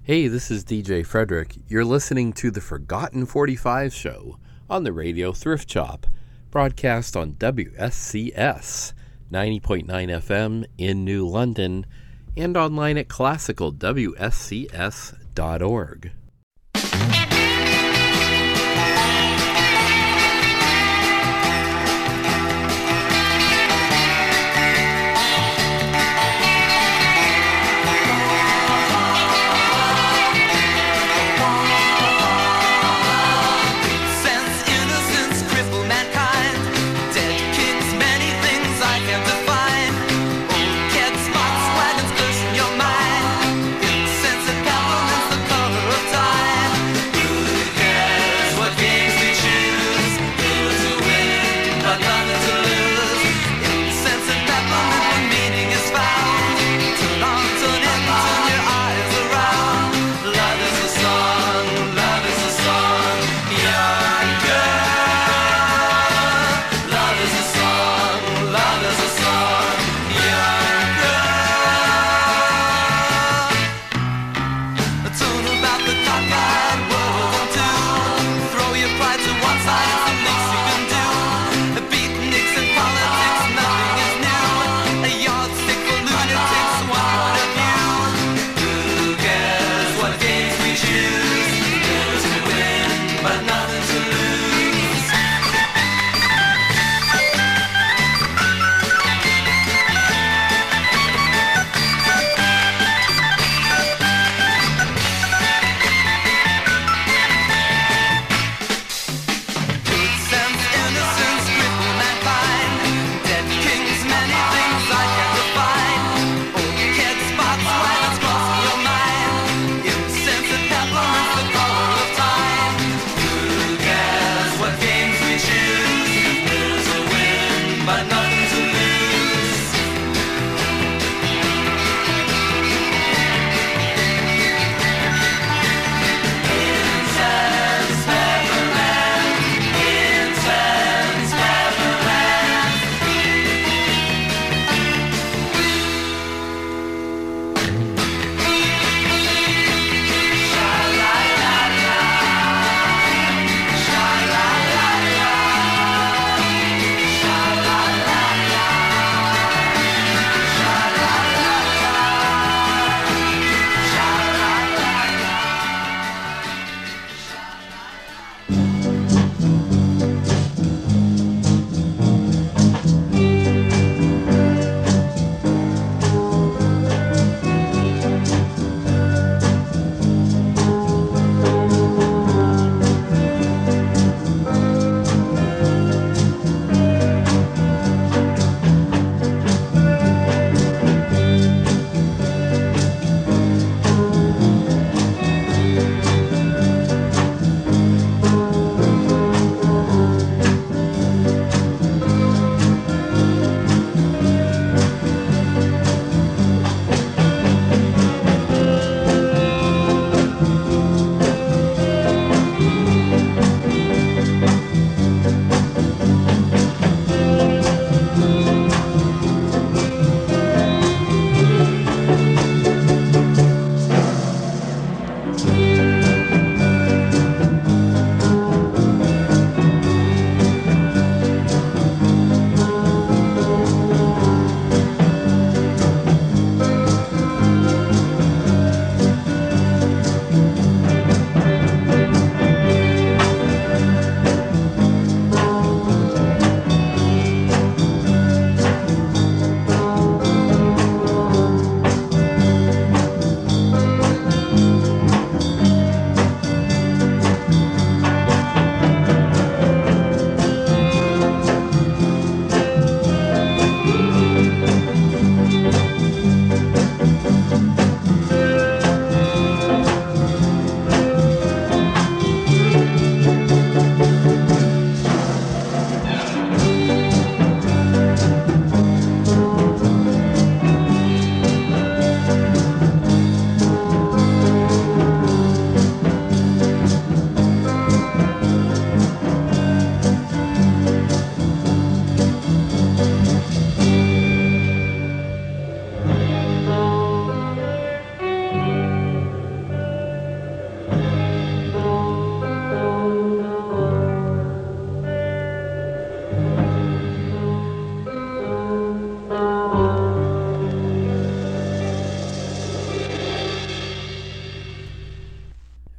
Hey, this is DJ Frederick. You're listening to the Forgotten 45 show on the Radio Thrift Shop, broadcast on WSCS 90.9 FM in New London and online at classicalwscs.org. Of time.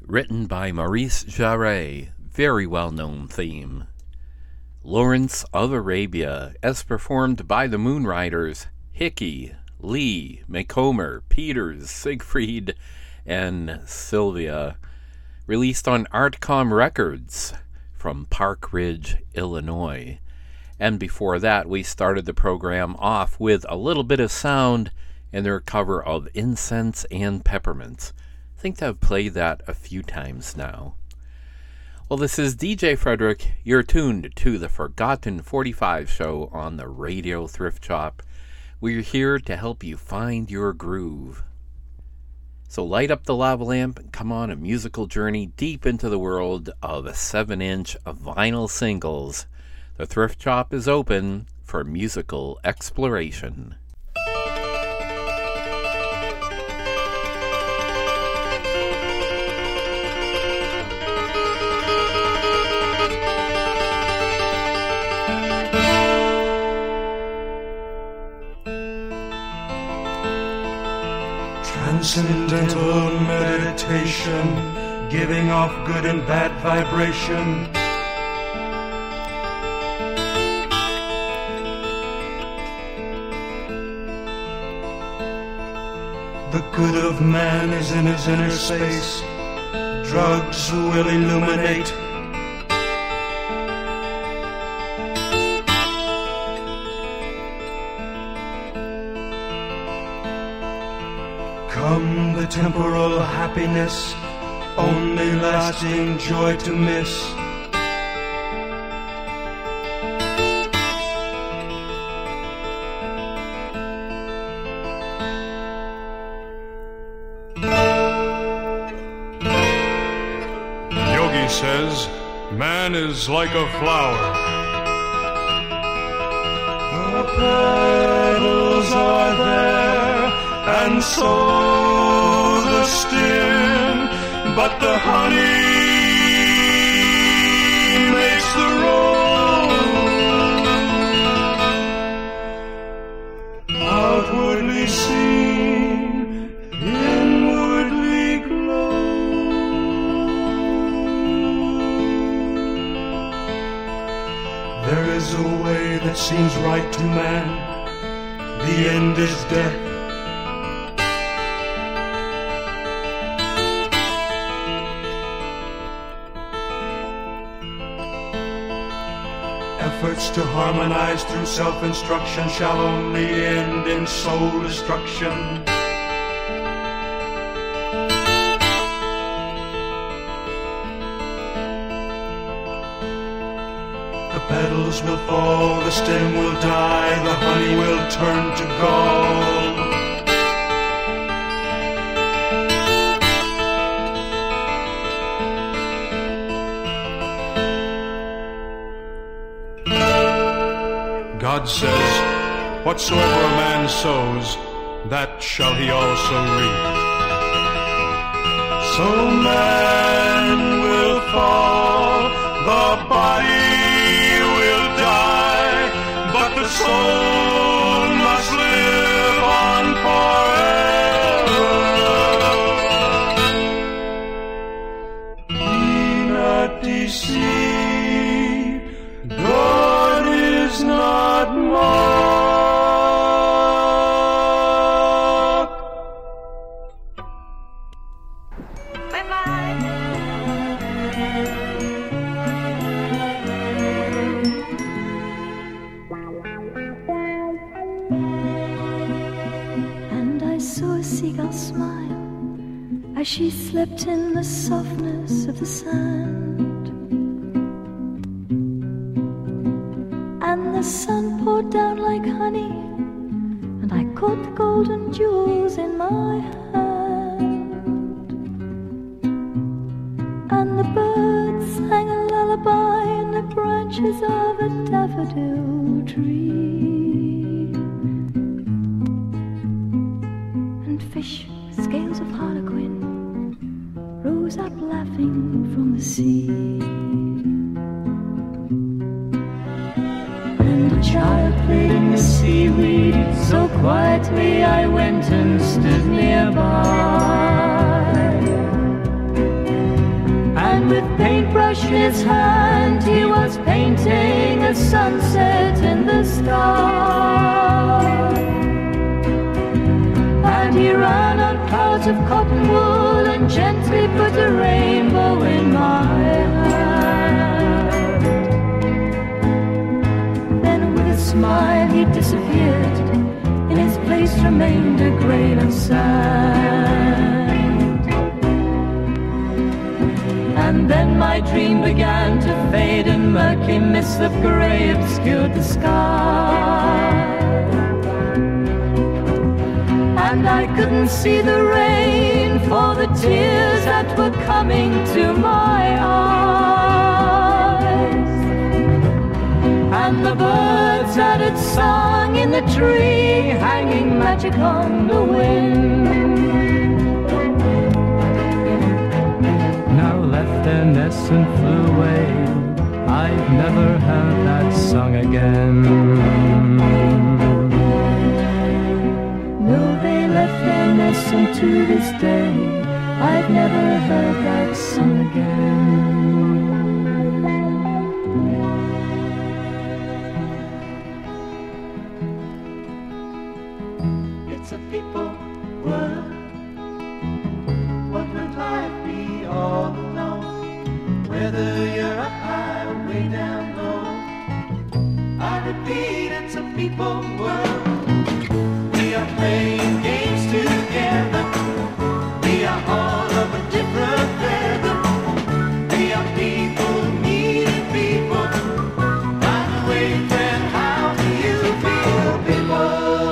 written by Maurice Jarre, very well-known theme. Lawrence of Arabia, as performed by the Moonriders, Hickey, Lee, Macomber, Peters, Siegfried, and Sylvia, released on Artcom Records from Park Ridge, Illinois. And before that, we started the program off with A Little Bit of Sound and their cover of Incense and Peppermints. I think I've played that a few times now. Well, this is DJ Frederick. You're tuned to the Forgotten 45 show on the Radio Thrift Shop. We're here to help you find your groove. So light up the lava lamp and come on a musical journey deep into the world of 7-inch vinyl singles. The Thrift Shop is open for musical exploration. Transcendental meditation, giving off good and bad vibration. The good of man is in his inner space. Drugs will illuminate. Come the temporal happiness, only lasting joy to miss. Yogi says, man is like a flower. The petals are there, and so the stem, but the honey makes the rose. Outwardly seen, inwardly glow. There is a way that seems right to man. The end is death. Efforts to harmonize through self-instruction shall only end in soul destruction. The petals will fall, the stem will die, the honey will turn to gall. God says, whatsoever a man sows, that shall he also reap. So man will fall, the body will die, but the soul must live on forever. Be not deceived, God is not mocked. Bye-bye. And I saw a seagull smile as she slept in the softness of the sand. And the sun poured down like honey, and I caught the golden jewels in my hand. And the birds sang a lullaby in the branches of a daffodil tree. And fish with scales of harlequin rose up laughing from the sea. And a child played in the seaweed, so quietly I went and stood nearby. brush in his hand, he was painting a sunset in the sky. And he ran on clouds of cotton wool and gently put a rainbow in my hand. Then with a smile he disappeared. In his place remained a grain of sand. And then my dream began to fade, and murky mists of grey obscured the sky. And I couldn't see the rain for the tears that were coming to my eyes. And the birds that had sung in the tree, hanging magic on the wind, now left their nests and flew away. I've never heard that song again. No, they left their nests, and to this day I've never heard that song again. It's a people world. What would life be all alone? Whether you're up high or way down low, I repeat, it's a people world. We are playing games together. We are all of a different feather. We are people needing people. By the way, friend, how do you feel, people?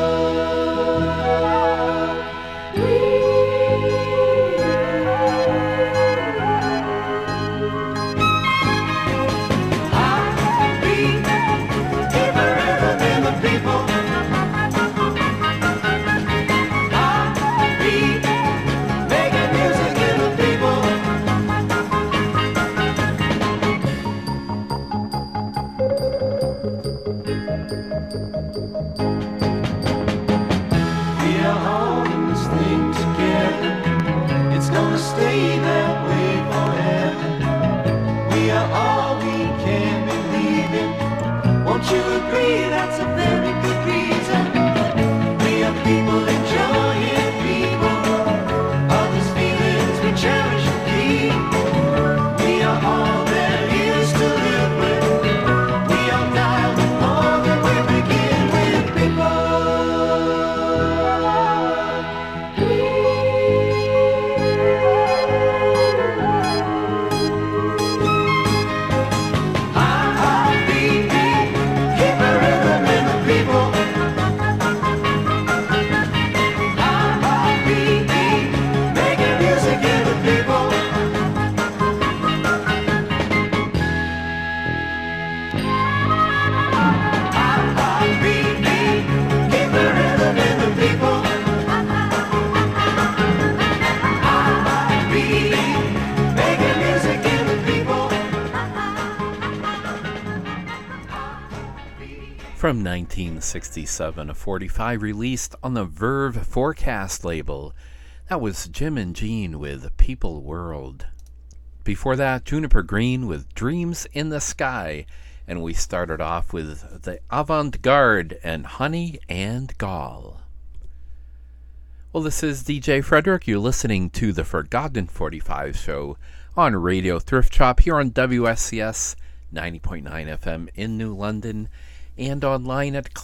Stay that way forever. We are all we can believe in. Won't you agree that's a very good reason? We are people enjoying people. Others' feelings we cherish and keep. We are all there is to live with. We all die with more than we begin with, people. From 1967, a 45 released on the Verve Forecast label. That was Jim and Jean with People World. Before that, Juniper Green with Dreams in the Sky. And we started off with the Avant-Garde and Honey and Gall. Well, this is DJ Frederick. You're listening to the Forgotten 45 show on Radio Thrift Shop here on WSCS 90.9 FM in New London, and online at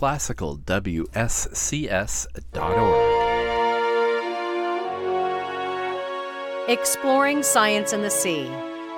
classicalwscs.org. Exploring science in the sea.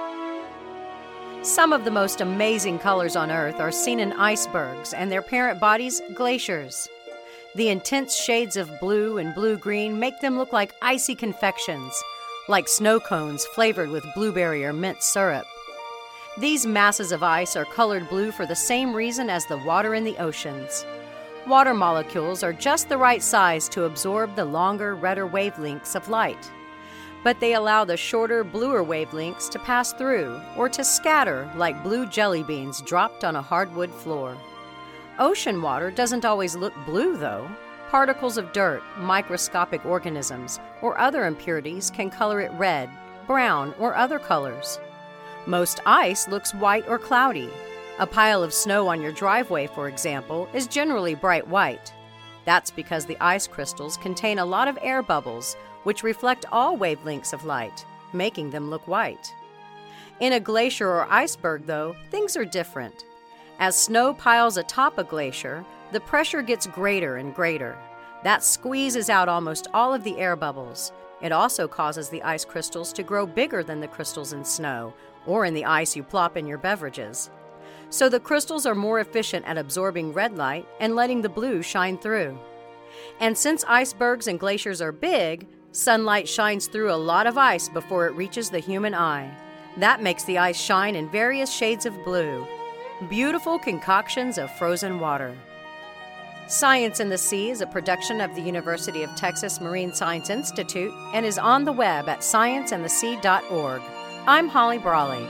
Some of the most amazing colors on Earth are seen in icebergs and their parent bodies, glaciers. The intense shades of blue and blue-green make them look like icy confections, like snow cones flavored with blueberry or mint syrup. These masses of ice are colored blue for the same reason as the water in the oceans. Water molecules are just the right size to absorb the longer, redder wavelengths of light, but they allow the shorter, bluer wavelengths to pass through or to scatter like blue jelly beans dropped on a hardwood floor. Ocean water doesn't always look blue, though. Particles of dirt, microscopic organisms, or other impurities can color it red, brown, or other colors. Most ice looks white or cloudy. A pile of snow on your driveway, for example, is generally bright white. That's because the ice crystals contain a lot of air bubbles, which reflect all wavelengths of light, making them look white. In a glacier or iceberg, though, things are different. As snow piles atop a glacier, the pressure gets greater and greater. That squeezes out almost all of the air bubbles. It also causes the ice crystals to grow bigger than the crystals in snow or in the ice you plop in your beverages. So the crystals are more efficient at absorbing red light and letting the blue shine through. And since icebergs and glaciers are big, sunlight shines through a lot of ice before it reaches the human eye. That makes the ice shine in various shades of blue. Beautiful concoctions of frozen water. Science in the Sea is a production of the University of Texas Marine Science Institute and is on the web at scienceandthesea.org. I'm Holly Brawley.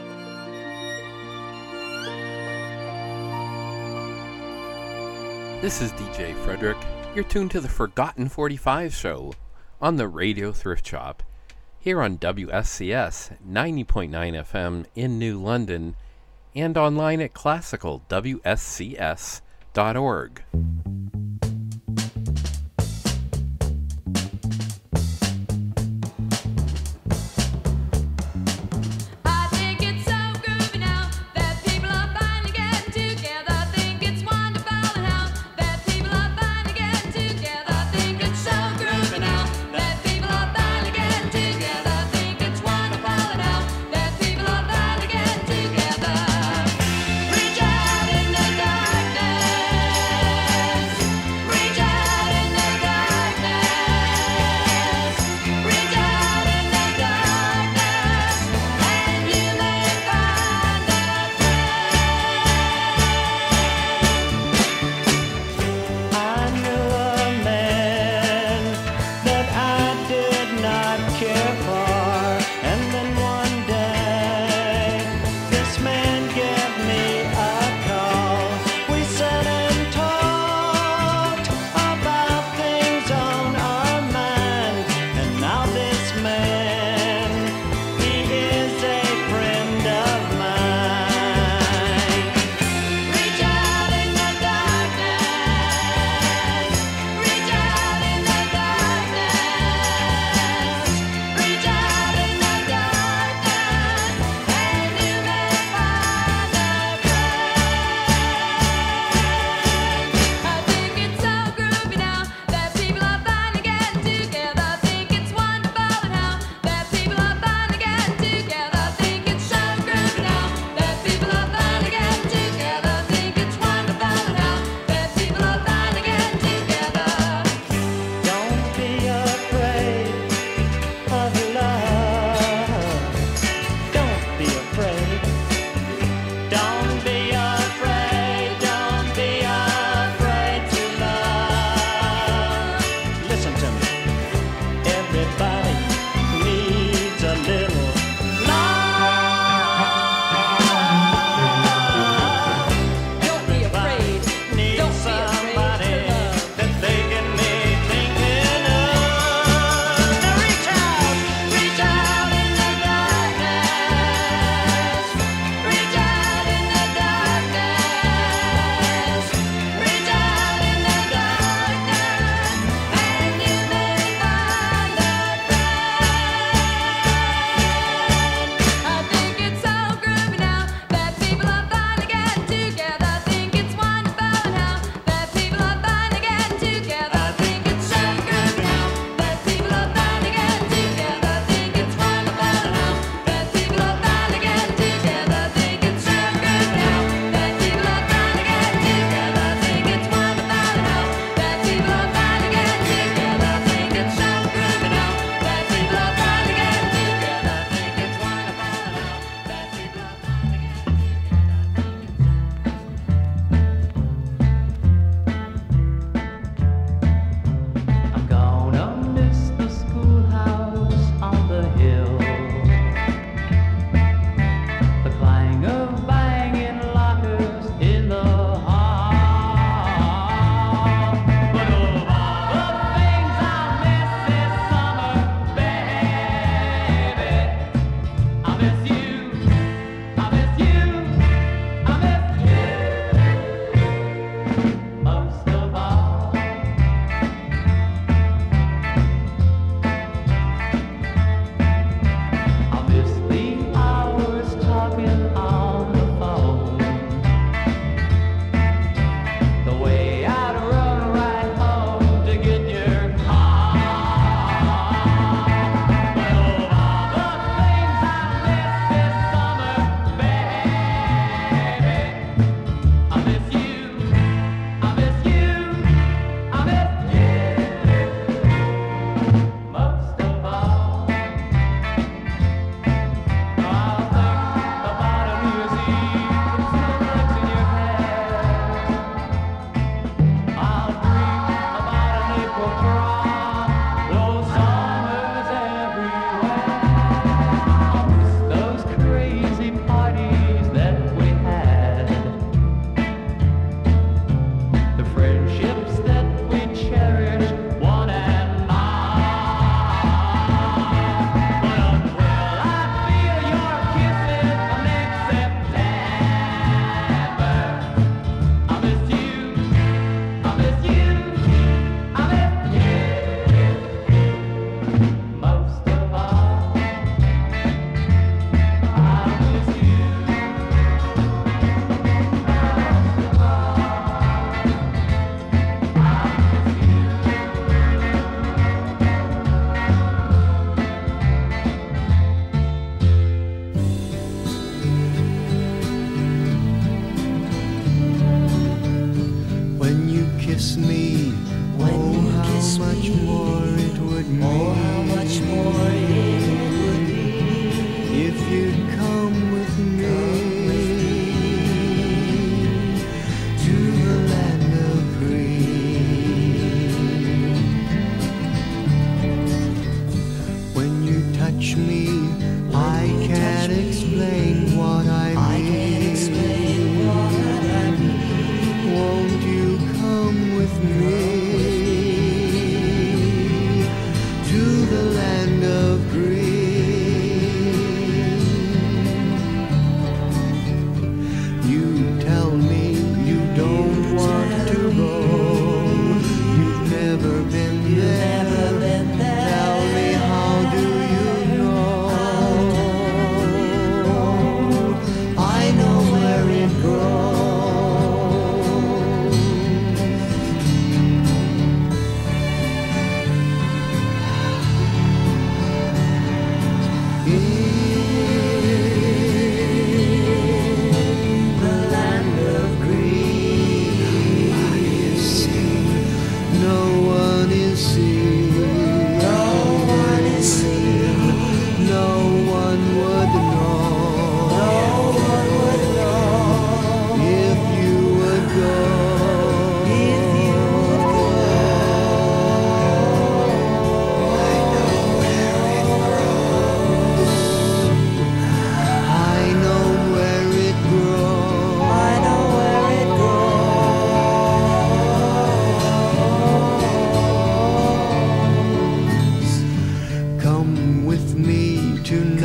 This is DJ Frederick. You're tuned to the Forgotten 45 show on the Radio Thrift Shop here on WSCS 90.9 FM in New London and online at classicalwscs.org.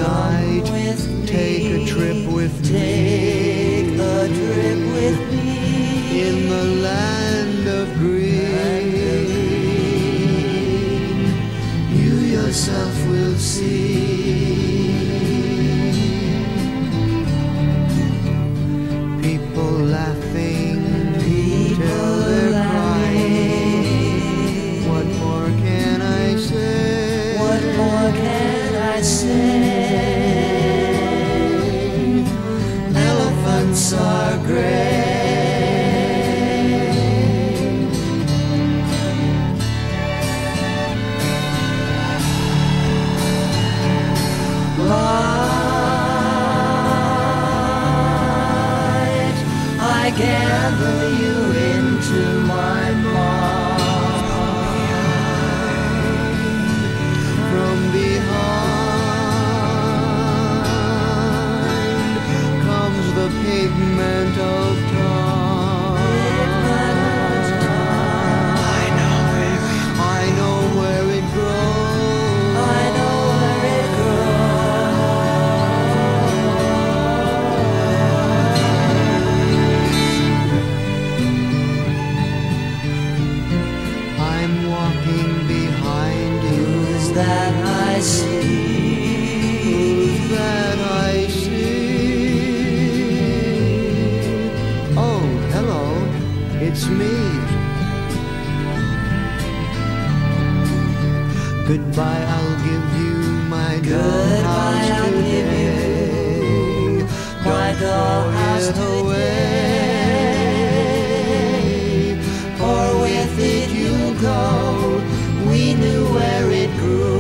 tonight. Take a trip with me in the land of green. You yourself will see. People laughing, till they're crying. What more can I say? What more can I say? Elephants are gray. Light, I gather you into my mind. From behind comes the pigment of time. I know where it grows. I know where it grows. I'm walking behind you. Who's that I see? Who's that I see? Oh, hello, it's me. Goodbye, I'll give you my dollhouse today. My dollhouse away, for with it you go. We knew where it grew.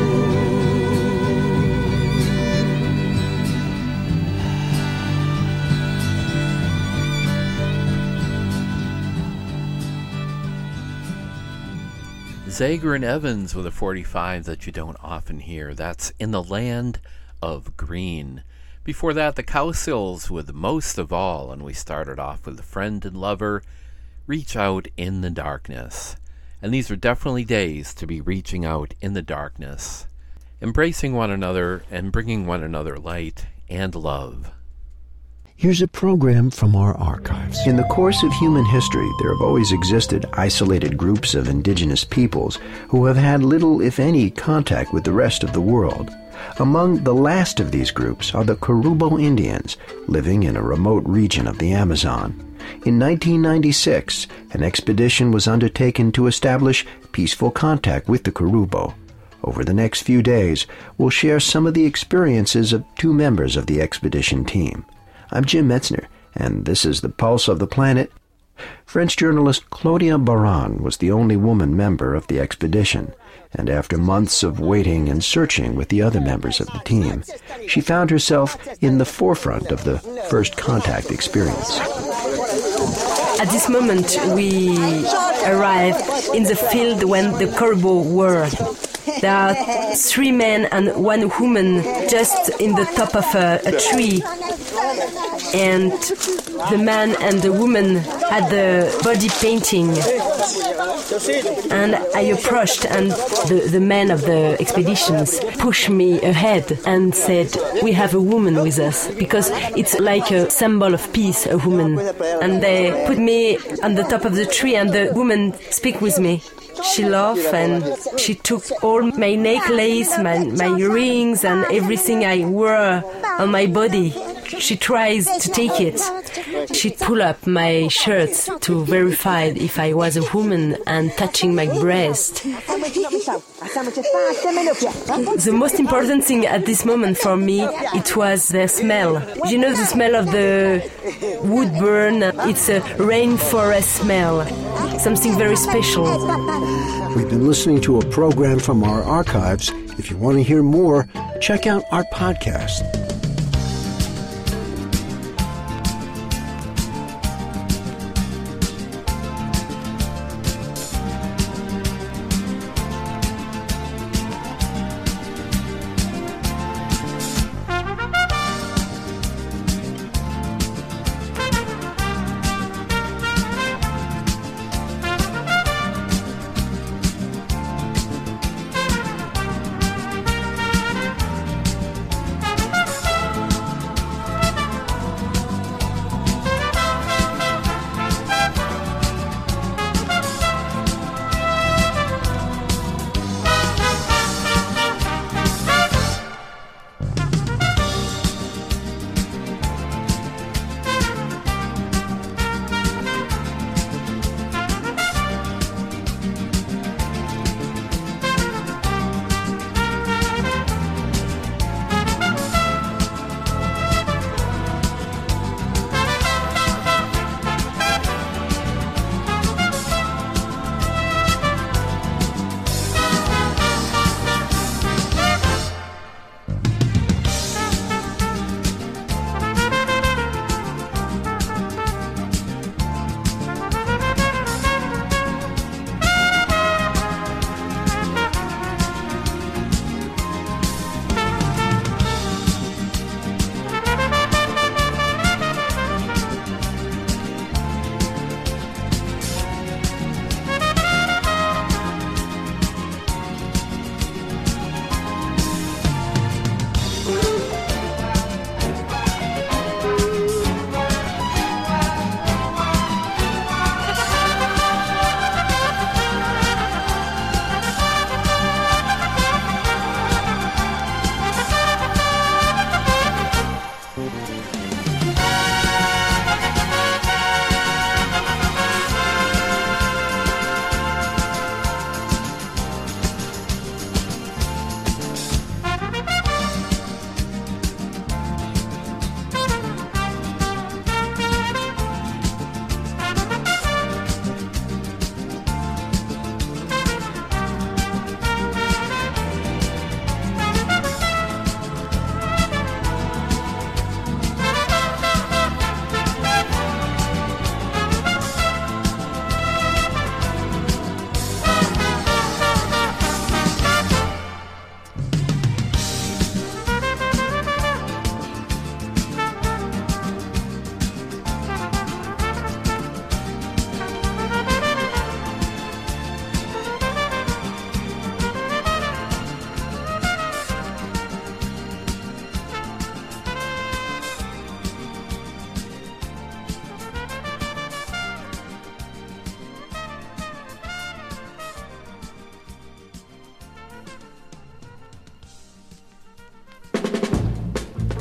Zager and Evans with a 45 that you don't often hear. That's In the Land of Green. Before that, the Cowsills with Most of All, and we started off with a friend and lover, Reach Out in the Darkness. And these are definitely days to be reaching out in the darkness, embracing one another and bringing one another light and love. Here's a program from our archives. In the course of human history, there have always existed isolated groups of indigenous peoples who have had little, if any, contact with the rest of the world. Among the last of these groups are the Korubo Indians, living in a remote region of the Amazon. In 1996, an expedition was undertaken to establish peaceful contact with the Korubo. Over the next few days, we'll share some of the experiences of two members of the expedition team. I'm Jim Metzner, and this is The Pulse of the Planet. French journalist Claudia Baran was the only woman member of the expedition, and after months of waiting and searching with the other members of the team, she found herself in the forefront of the first contact experience. At this moment, we arrived in the field when the Korubo were. There are 3 men and 1 woman just in the top of a tree. And the man and the woman had the body painting. And I approached, and the man of the expeditions pushed me ahead and said, "We have a woman with us," because it's like a symbol of peace, a woman. And they put me on the top of the tree, and the woman speak with me. She laughed and she took all my necklace, my rings and everything I wore on my body. She tries to take it. She pulled up my shirt to verify if I was a woman and touching my breast. The most important thing at this moment for me, it was the smell. You know the smell of the wood burn? It's a rainforest smell. Something very special. We've been listening to a program from our archives. If you want to hear more, check out our podcast.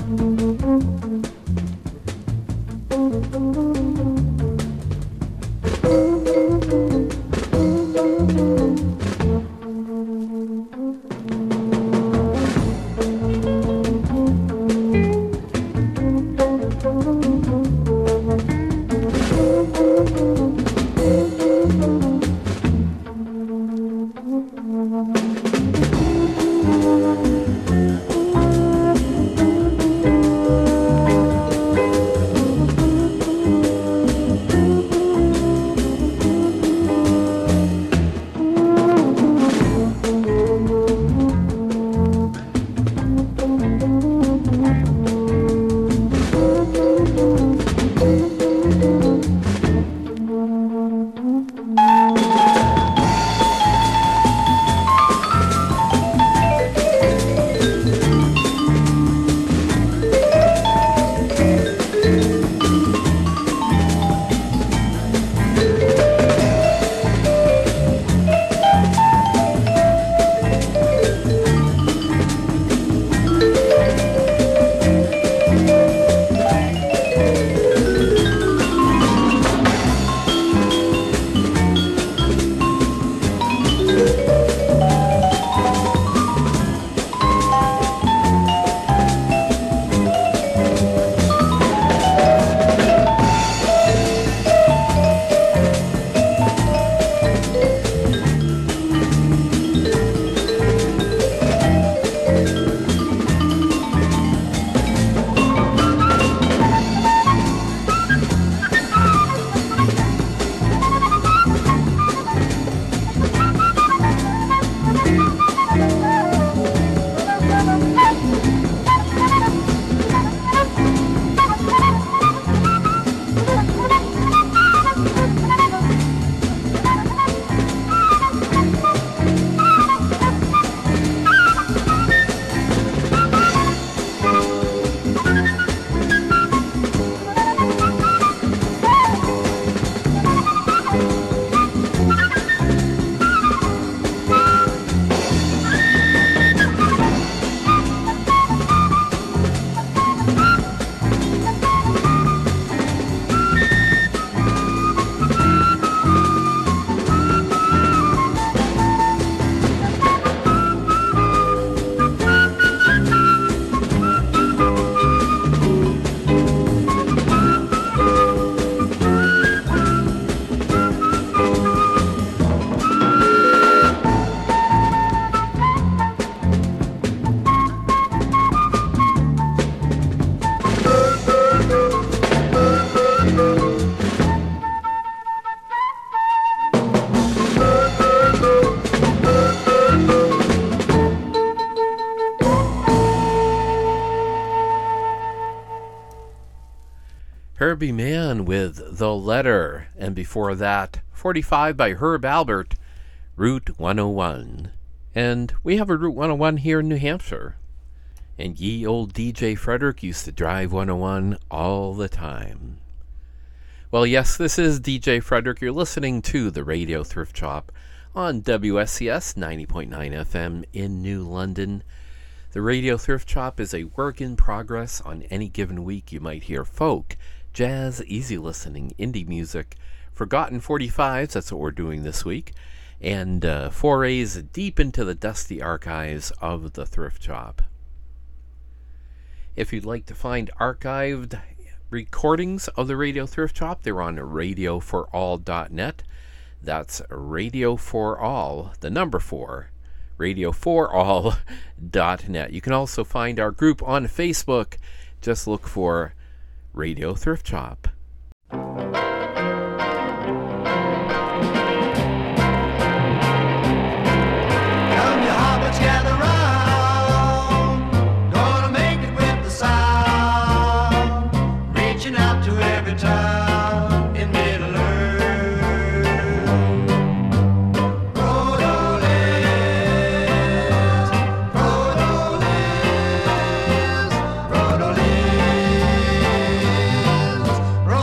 Herbie Mann with The Letter, and before that, 45 by Herb Alpert, Route 101. And we have a Route 101 here in New Hampshire. And ye old DJ Frederick used to drive 101 all the time. Well, yes, this is DJ Frederick. You're listening to the Radio Thrift Shop on WSCS 90.9 FM in New London. The Radio Thrift Shop is a work in progress. On any given week, you might hear folk, jazz, easy listening, indie music, forgotten 45s, that's what we're doing this week, and forays deep into the dusty archives of the Thrift Shop. If you'd like to find archived recordings of the Radio Thrift Shop, they're on radioforall.net. That's Radio for All, the number 4, radioforall.net. You can also find our group on Facebook. Just look for Radio Thrift Shop. Roll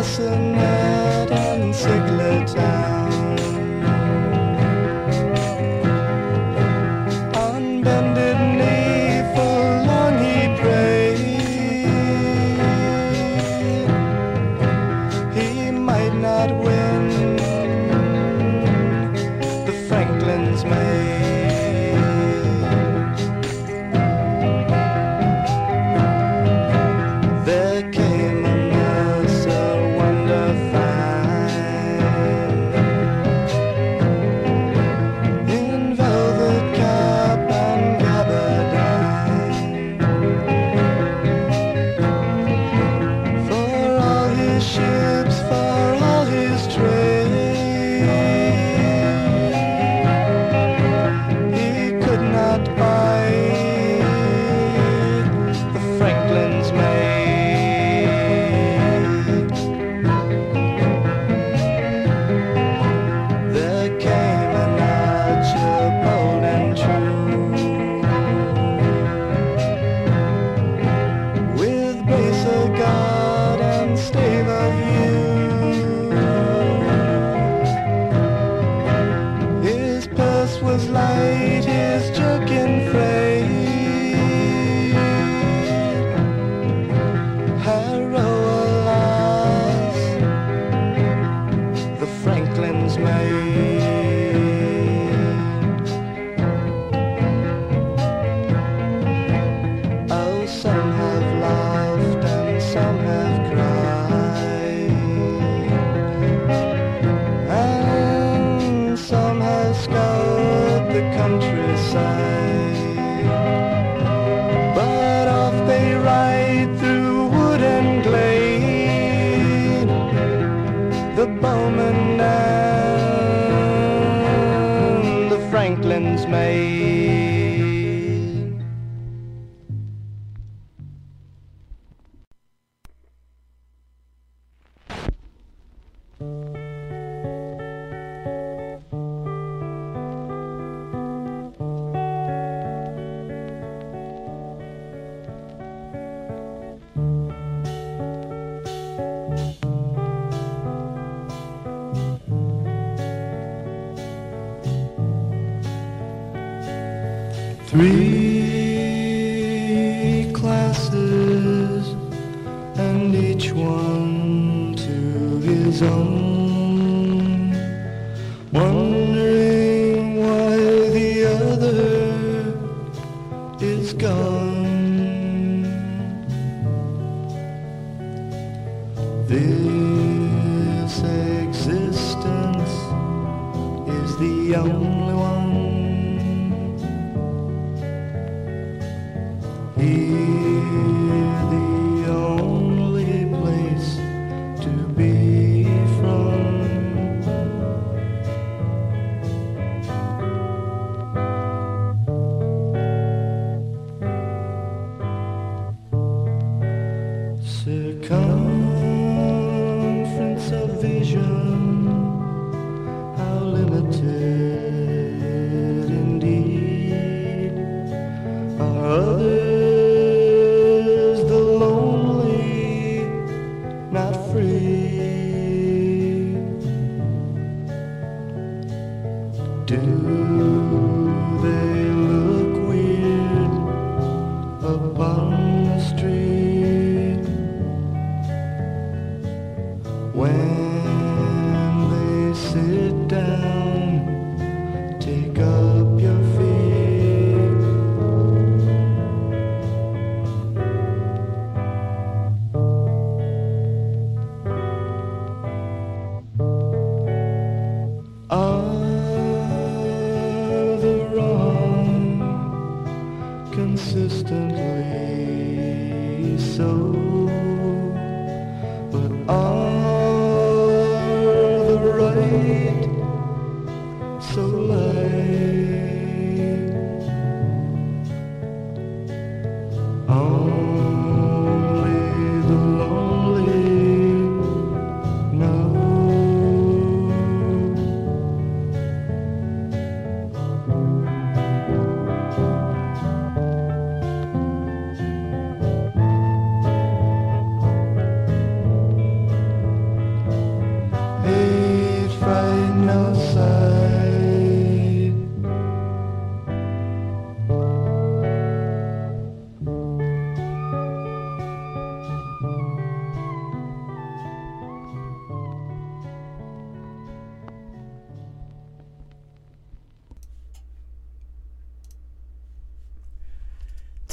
bassinet and sickly town. On bended knee for long he prayed. He might not win the Franklin's made. Three classes, and each one to his own, wondering why the other is gone. This existence is the only one. Here the only place to be from. Circumference of vision, how limited indeed are others. Do they look weird upon the street when they sit down, take up your feet? Consistently so, but are the right so light? Only the lonely know.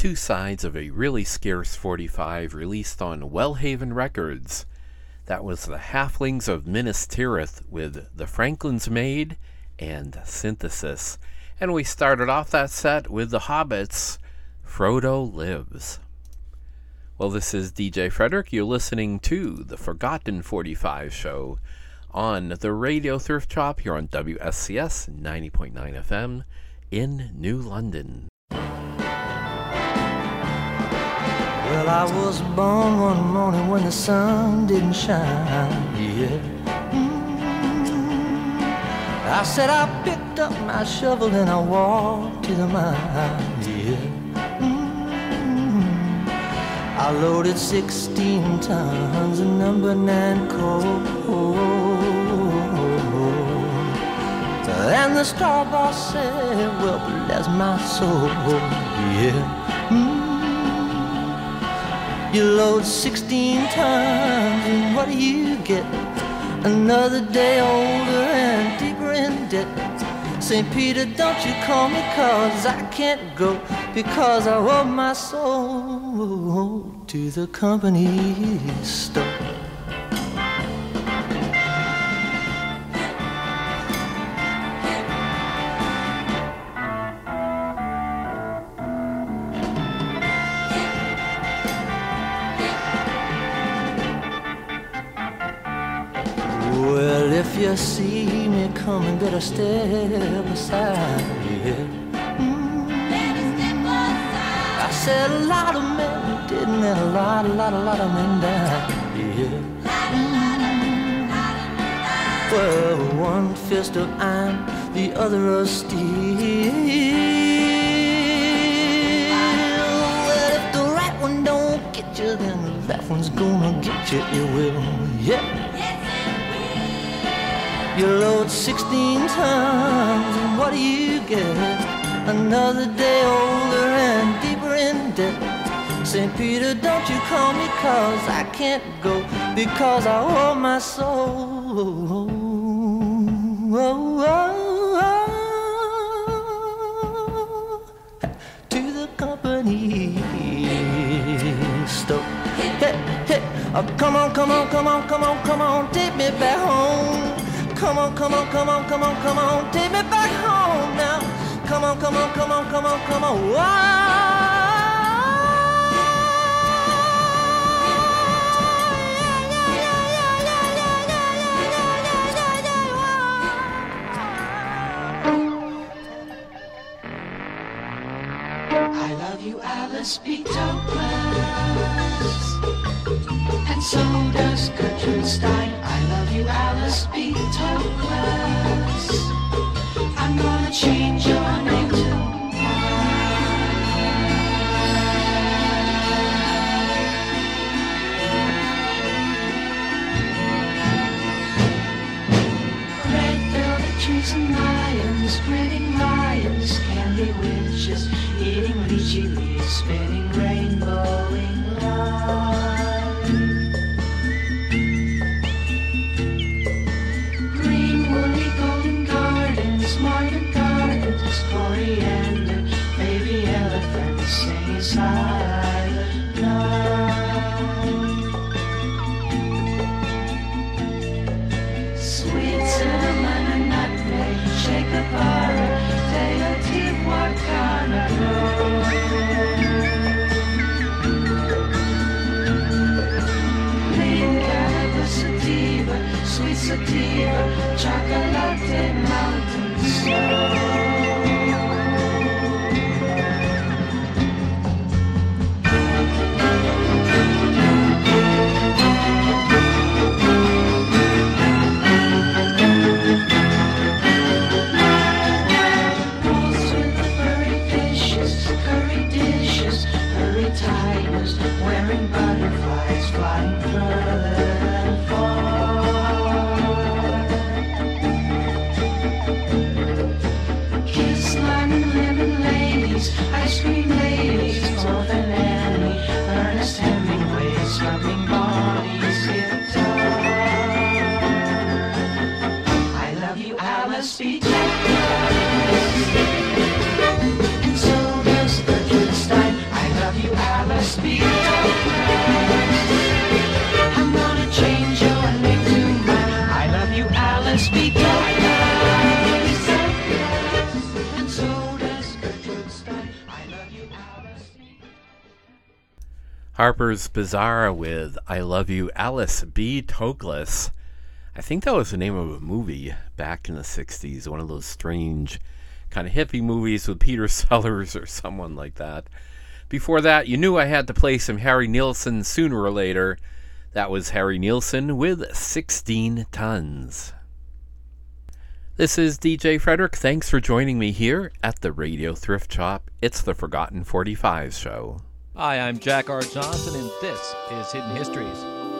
two sides of a really scarce 45 released on Wellhaven Records. That was the Halflings of Minas Tirith with The Franklin's Maid and Synthesis. And we started off that set with the Hobbits, Frodo Lives. Well, this is DJ Frederick. You're listening to the Forgotten 45 show on the Radio Thrift Shop here on WSCS 90.9 FM in New London. Well, I was born one morning when the sun didn't shine, yeah. I said I picked up my shovel and I walked to the mine, yeah. I loaded 16 tons of number 9 coal, and the straw boss said, well, bless my soul, yeah. You load 16 tons and what do you get? Another day older and deeper in debt. St. Peter, don't you call me, 'cause I can't go, because I owe my soul to the company store. Well, if you see me coming, better step aside, yeah. I said a lot of men didn't, and a lot of men died, yeah. Well, one fist of iron, the other of steel. Well, if the right one don't get you, then the left one's gonna get you, it will, yeah. You load 16 tons, and what do you get? Another day older and deeper in debt. St. Peter, don't you call me, 'cause I can't go, because I owe my soul to the company store. Hey, hey, oh, come on, come on, come on, come on, come on, take me back home. Come on, come on, come on, come on, come on, take me back home now. Come on, come on, come on, come on, come on. I love you, Alice B. Douglas, and so does Gertrude Stein. I love you, Alice B. Douglas. I'm gonna change your name to red velvet trees and lions, grinning lions, candy witches, eating lychee leaves, spinning rainbowing light. Green woolly golden gardens, market gardens, coriander, baby elephants singing silent night. Sweet cinnamon and nutmeg, shakabara, Teotihuacana road. Lean cannabis sativa, sweet sativa, chocolate mountain snow. Rolls with the furry fishes, curry dishes, furry tigers, wearing butterflies, flying further and far. Harper's Bazaar with I Love You, Alice B. Toklas. I think that was the name of a movie back in the 60s, one of those strange kind of hippie movies with Peter Sellers or someone like that. Before that, you knew I had to play some Harry Nilsson sooner or later. That was Harry Nilsson with 16 Tons. This is DJ Frederick. Thanks for joining me here at the Radio Thrift Shop. It's the Forgotten 45 show. Hi, I'm Jack R. Johnson, and this is Hidden Histories.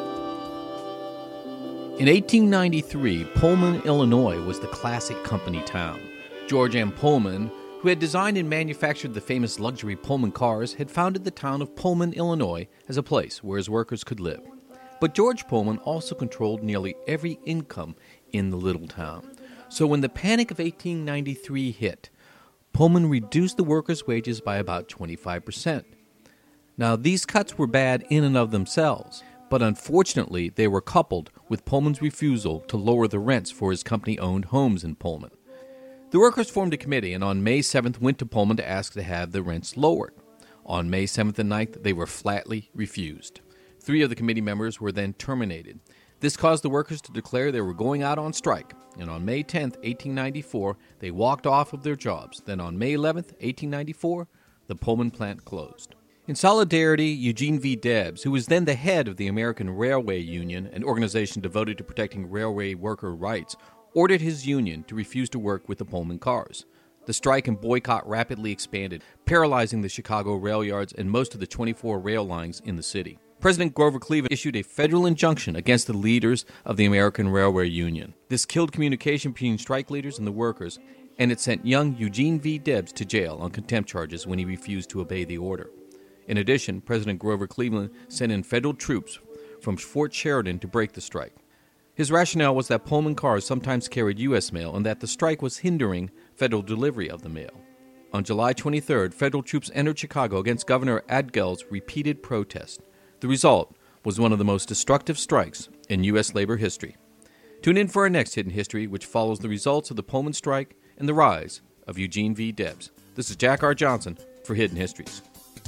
In 1893, Pullman, Illinois was the classic company town. George M. Pullman, who had designed and manufactured the famous luxury Pullman cars, had founded the town of Pullman, Illinois, as a place where his workers could live. But George Pullman also controlled nearly every income in the little town. So when the Panic of 1893 hit, Pullman reduced the workers' wages by about 25%. Now, these cuts were bad in and of themselves, but unfortunately they were coupled with Pullman's refusal to lower the rents for his company-owned homes in Pullman. The workers formed a committee and on May 7th went to Pullman to ask to have the rents lowered. On May 7th and 9th, they were flatly refused. 3 of the committee members were then terminated. This caused the workers to declare they were going out on strike, and on May 10th, 1894, they walked off of their jobs. Then on May 11th, 1894, the Pullman plant closed. In solidarity, Eugene V. Debs, who was then the head of the American Railway Union, an organization devoted to protecting railway worker rights, ordered his union to refuse to work with the Pullman cars. The strike and boycott rapidly expanded, paralyzing the Chicago rail yards and most of the 24 rail lines in the city. President Grover Cleveland issued a federal injunction against the leaders of the American Railway Union. This killed communication between strike leaders and the workers, and it sent young Eugene V. Debs to jail on contempt charges when he refused to obey the order. In addition, President Grover Cleveland sent in federal troops from Fort Sheridan to break the strike. His rationale was that Pullman cars sometimes carried U.S. mail and that the strike was hindering federal delivery of the mail. On July 23rd, federal troops entered Chicago against Governor Adgel's repeated protest. The result was one of the most destructive strikes in U.S. labor history. Tune in for our next Hidden History, which follows the results of the Pullman strike and the rise of Eugene V. Debs. This is Jack R. Johnson for Hidden Histories.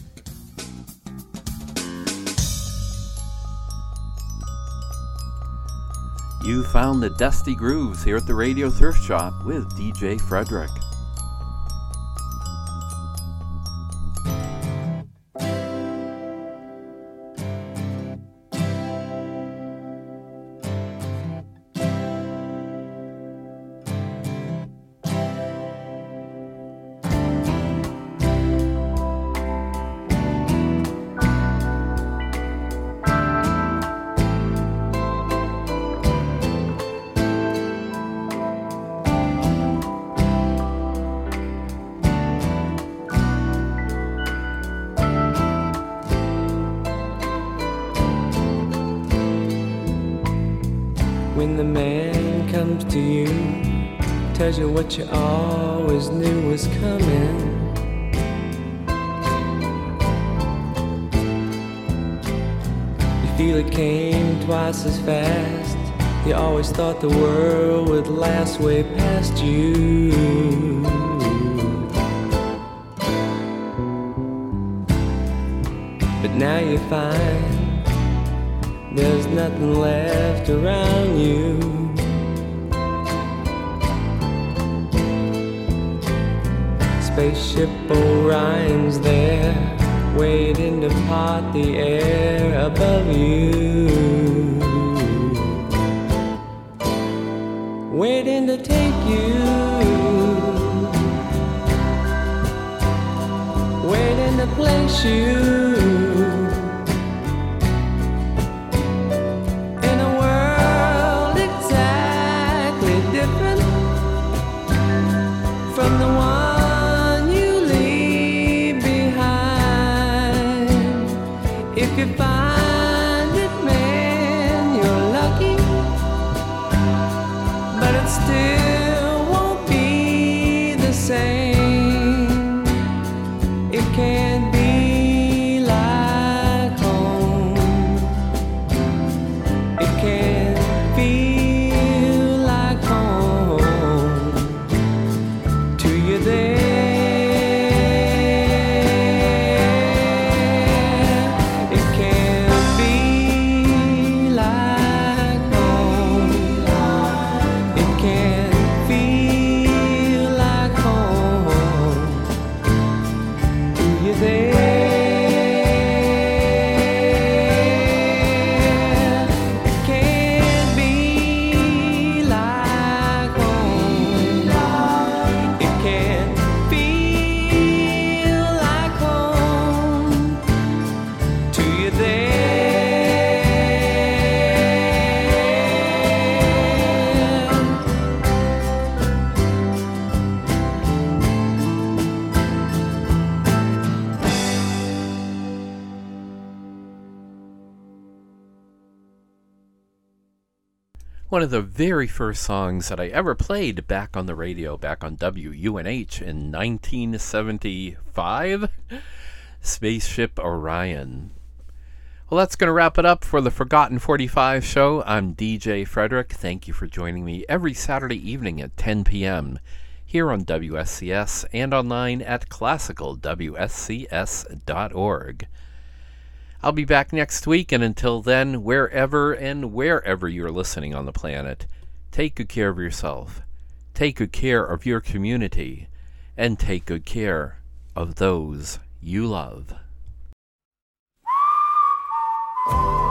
You found the Dusty Grooves here at the Radio Thrift Shop with DJ Frederick. When the man comes to you, tells you what you always knew was coming, you feel it came twice as fast. You always thought the world would last way past you. But now you find there's nothing left around you. Spaceship Orion's there, waiting to part the air above you, waiting to take you, waiting to place you from the one you leave behind. If you find it, man, you're lucky, but it still won't be the same. It can't be like home. It can't feel like home to you there. It can't One of the very first songs that I ever played back on the radio, back on WUNH in 1975, Spaceship Orion. Well, that's going to wrap it up for the Forgotten 45 show. I'm DJ Frederick. Thank you for joining me every Saturday evening at 10 p.m. here on WSCS and online at classicalwscs.org. I'll be back next week, and until then, wherever you're listening on the planet, take good care of yourself, take good care of your community, and take good care of those you love.